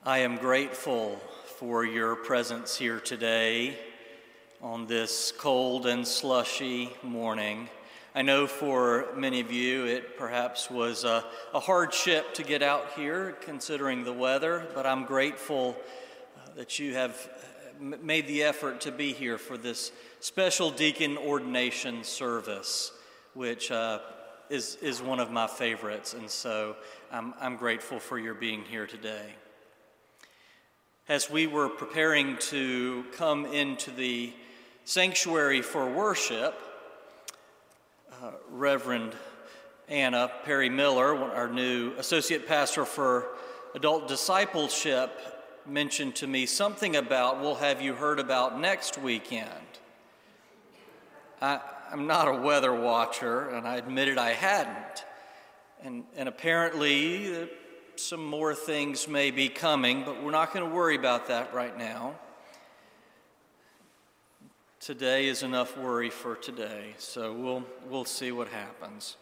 I am grateful for your presence here today on this cold and slushy morning. I know for many of you it perhaps was a hardship to get out here considering the weather, but I'm grateful that you have made the effort to be here for this special deacon ordination service, which is one of my favorites, and so I'm grateful for your being here today. As we were preparing to come into the sanctuary for worship, Reverend Anna Perry Miller, our new associate pastor for adult discipleship, mentioned to me something about, well, have you heard about next weekend? I'm not a weather watcher, and I admitted I hadn't. And apparently some more things may be coming, but we're not going to worry about that right now. Today is enough worry for today, so we'll see what happens.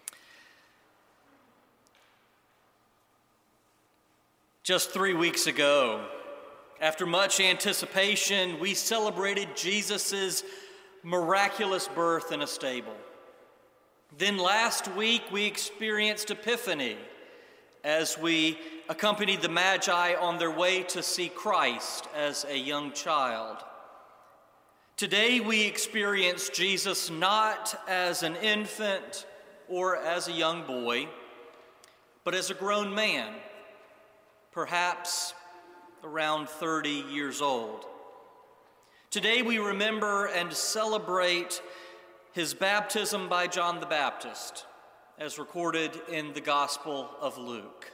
Just 3 weeks ago, after much anticipation, we celebrated Jesus' miraculous birth in a stable. Then last week, we experienced Epiphany as we accompanied the Magi on their way to see Christ as a young child. Today, we experience Jesus not as an infant or as a young boy, but as a grown man, perhaps around 30 years old. Today, we remember and celebrate his baptism by John the Baptist, as recorded in the Gospel of Luke.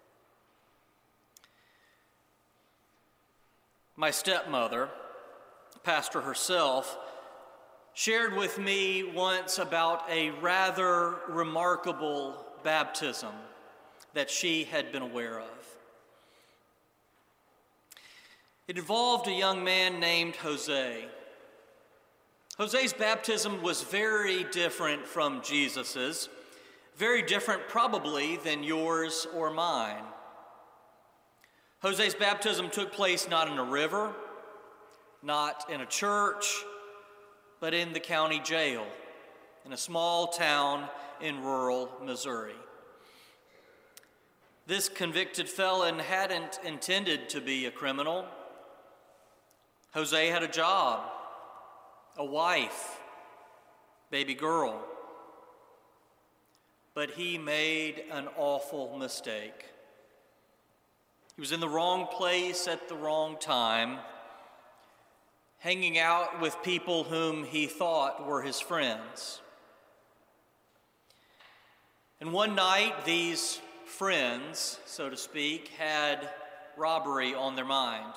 My stepmother, pastor herself, shared with me once about a rather remarkable baptism that she had been aware of. It involved a young man named Jose. Jose's baptism was very different from Jesus's, very different probably than yours or mine. Jose's baptism took place not in a river, not in a church, but in the county jail, in a small town in rural Missouri. This convicted felon hadn't intended to be a criminal. Jose had a job, a wife, baby girl. But he made an awful mistake. He was in the wrong place at the wrong time, hanging out with people whom he thought were his friends. And one night, these friends, so to speak, had robbery on their mind.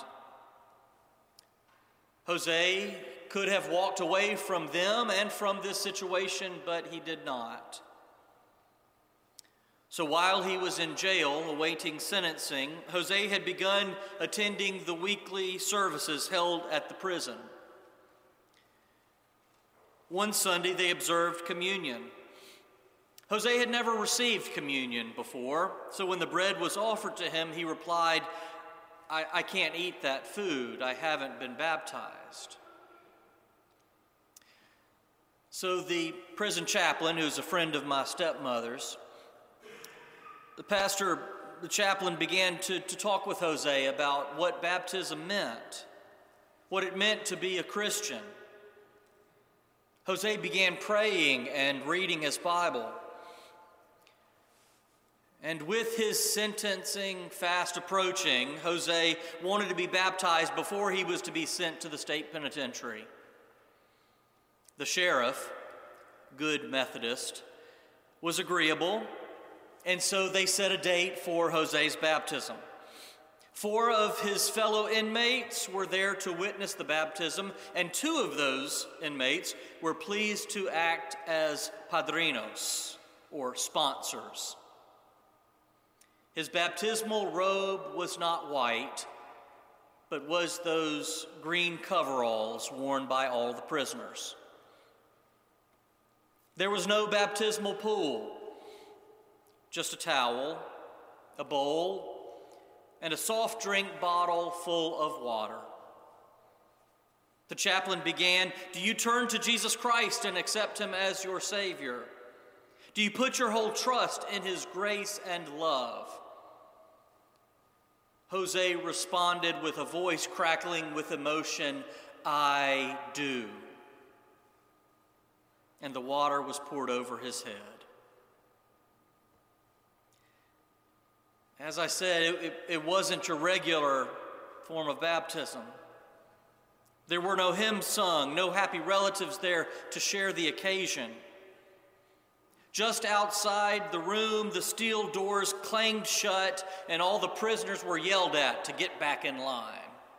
Jose could have walked away from them and from this situation, but he did not. So while he was in jail awaiting sentencing, Jose had begun attending the weekly services held at the prison. One Sunday, they observed communion. Jose had never received communion before, so when the bread was offered to him, he replied, I can't eat that food. I haven't been baptized. So the prison chaplain, who's a friend of my stepmother's, the chaplain began to talk with Jose about what baptism meant, what it meant to be a Christian. Jose began praying and reading his Bible. And with his sentencing fast approaching, Jose wanted to be baptized before he was to be sent to the state penitentiary. The sheriff, good Methodist, was agreeable, and so they set a date for Jose's baptism. 4 of his fellow inmates were there to witness the baptism, and 2 of those inmates were pleased to act as padrinos, or sponsors. His baptismal robe was not white, but was those green coveralls worn by all the prisoners. There was no baptismal pool, just a towel, a bowl, and a soft drink bottle full of water. The chaplain began, "Do you turn to Jesus Christ and accept him as your Savior? Do you put your whole trust in his grace and love?" Jose responded with a voice crackling with emotion, "I do." And the water was poured over his head. As I said, it wasn't your regular form of baptism. There were no hymns sung, no happy relatives there to share the occasion. Just outside the room, the steel doors clanged shut, and all the prisoners were yelled at to get back in line.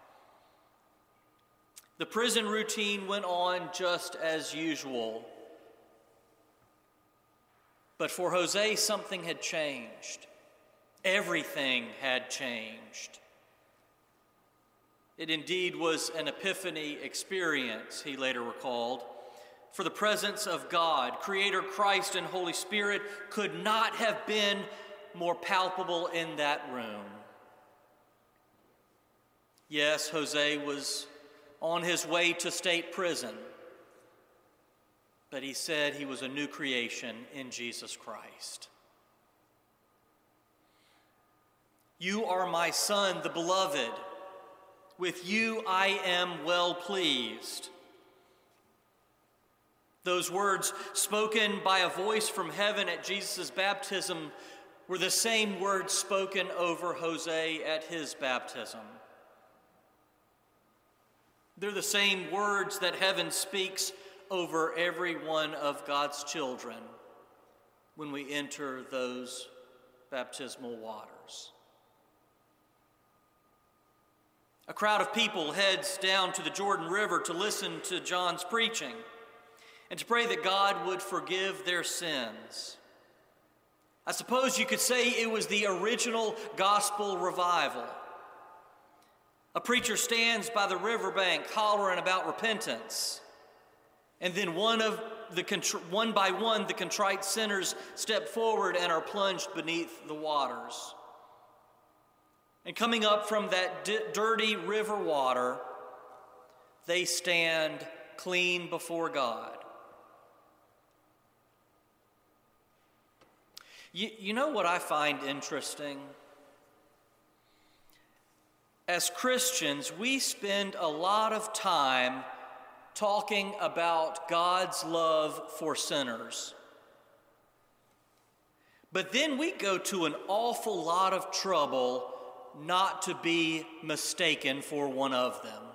The prison routine went on just as usual. But for Jose, something had changed. Everything had changed. It indeed was an epiphany experience, he later recalled. For the presence of God, Creator Christ and Holy Spirit, could not have been more palpable in that room. Yes, Jose was on his way to state prison, but he said he was a new creation in Jesus Christ. "You are my Son, the beloved. With you I am well pleased." Those words spoken by a voice from heaven at Jesus' baptism were the same words spoken over Jose at his baptism. They're the same words that heaven speaks over every one of God's children when we enter those baptismal waters. A crowd of people heads down to the Jordan River to listen to John's preaching and to pray that God would forgive their sins. I suppose you could say it was the original gospel revival. A preacher stands by the riverbank hollering about repentance, and then one by one the contrite sinners step forward and are plunged beneath the waters. And coming up from that dirty river water, they stand clean before God. You know what I find interesting? As Christians, we spend a lot of time talking about God's love for sinners. But then we go to an awful lot of trouble not to be mistaken for one of them.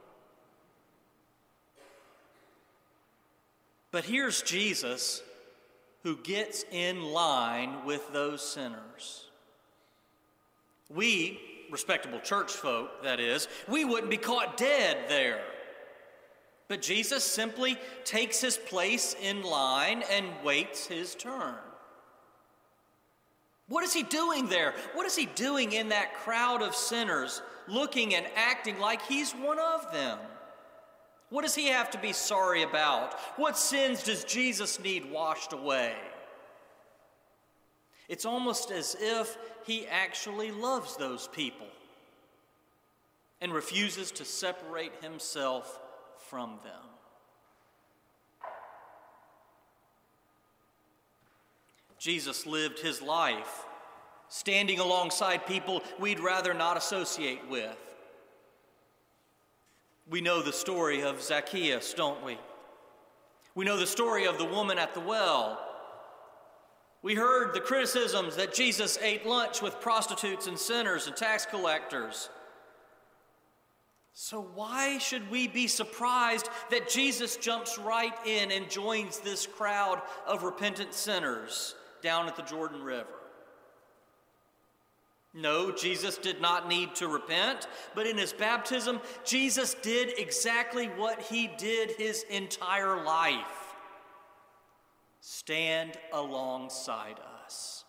But here's Jesus who gets in line with those sinners. We, respectable church folk, that is, we wouldn't be caught dead there. But Jesus simply takes his place in line and waits his turn. What is he doing there? What is he doing in that crowd of sinners, looking and acting like he's one of them? What does he have to be sorry about? What sins does Jesus need washed away? It's almost as if he actually loves those people and refuses to separate himself from them. Jesus lived his life standing alongside people we'd rather not associate with. We know the story of Zacchaeus, don't we? We know the story of the woman at the well. We heard the criticisms that Jesus ate lunch with prostitutes and sinners and tax collectors. So why should we be surprised that Jesus jumps right in and joins this crowd of repentant sinners down at the Jordan River? No, Jesus did not need to repent, but in his baptism, Jesus did exactly what he did his entire life: stand alongside us.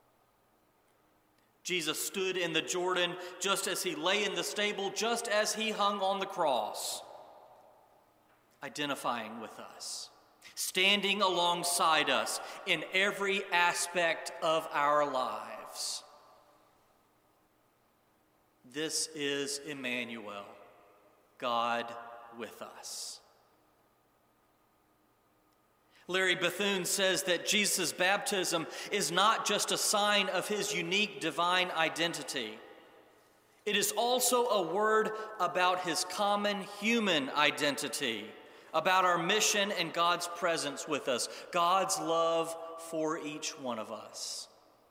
Jesus stood in the Jordan just as he lay in the stable, just as he hung on the cross, identifying with us, standing alongside us in every aspect of our lives. This is Emmanuel, God with us. Larry Bethune says that Jesus' baptism is not just a sign of his unique divine identity. It is also a word about his common human identity, about our mission and God's presence with us, God's love for each one of us.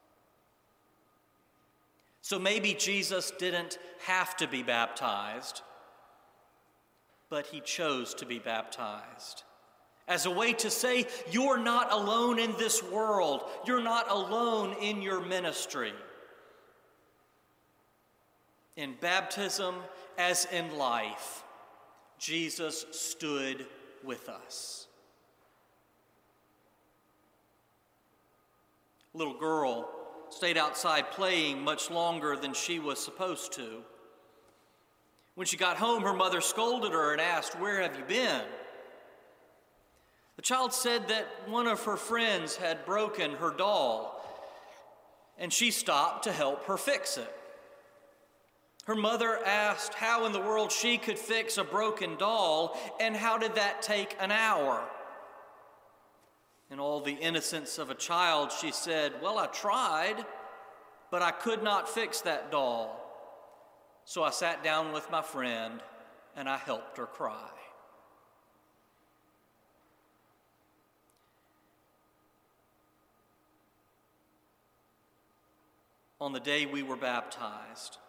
So maybe Jesus didn't have to be baptized, but he chose to be baptized as a way to say, you're not alone in this world. You're not alone in your ministry. In baptism, as in life, Jesus stood with us. A little girl stayed outside playing much longer than she was supposed to. When she got home, her mother scolded her and asked, "Where have you been?" The child said that one of her friends had broken her doll, and she stopped to help her fix it. Her mother asked how in the world she could fix a broken doll, and how did that take an hour? In all the innocence of a child, she said, "Well, I tried, but I could not fix that doll. So I sat down with my friend and I helped her cry." On the day we were baptized,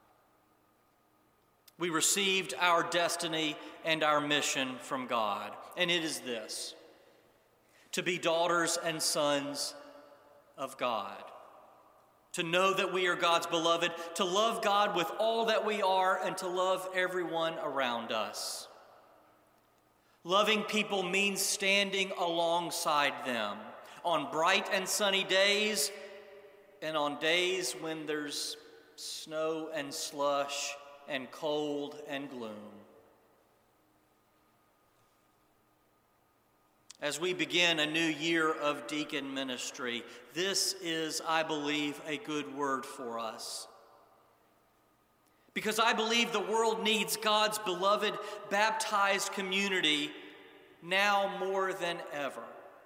we received our destiny and our mission from God, and it is this: to be daughters and sons of God, to know that we are God's beloved, to love God with all that we are, and to love everyone around us. Loving people means standing alongside them on bright and sunny days, and on days when there's snow and slush and cold and gloom. As we begin a new year of deacon ministry, this is, I believe, a good word for us. Because I believe the world needs God's beloved, baptized community now more than ever.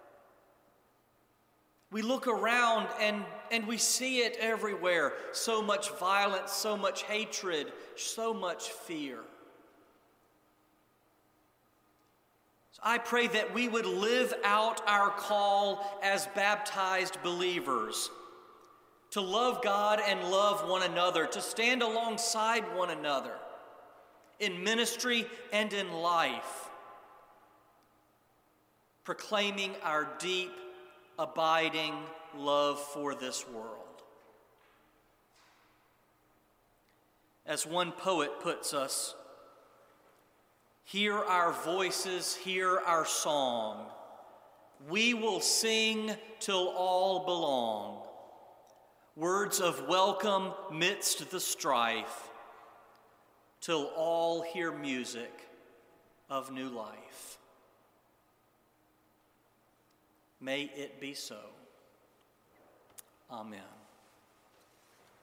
We look around and we see it everywhere. So much violence, so much hatred, so much fear. So I pray that we would live out our call as baptized believers, to love God and love one another, to stand alongside one another in ministry and in life, proclaiming our deep, abiding love for this world. As one poet puts us, "Hear our voices, hear our song. We will sing till all belong. Words of welcome midst the strife, till all hear music of new life." May it be so. Amen.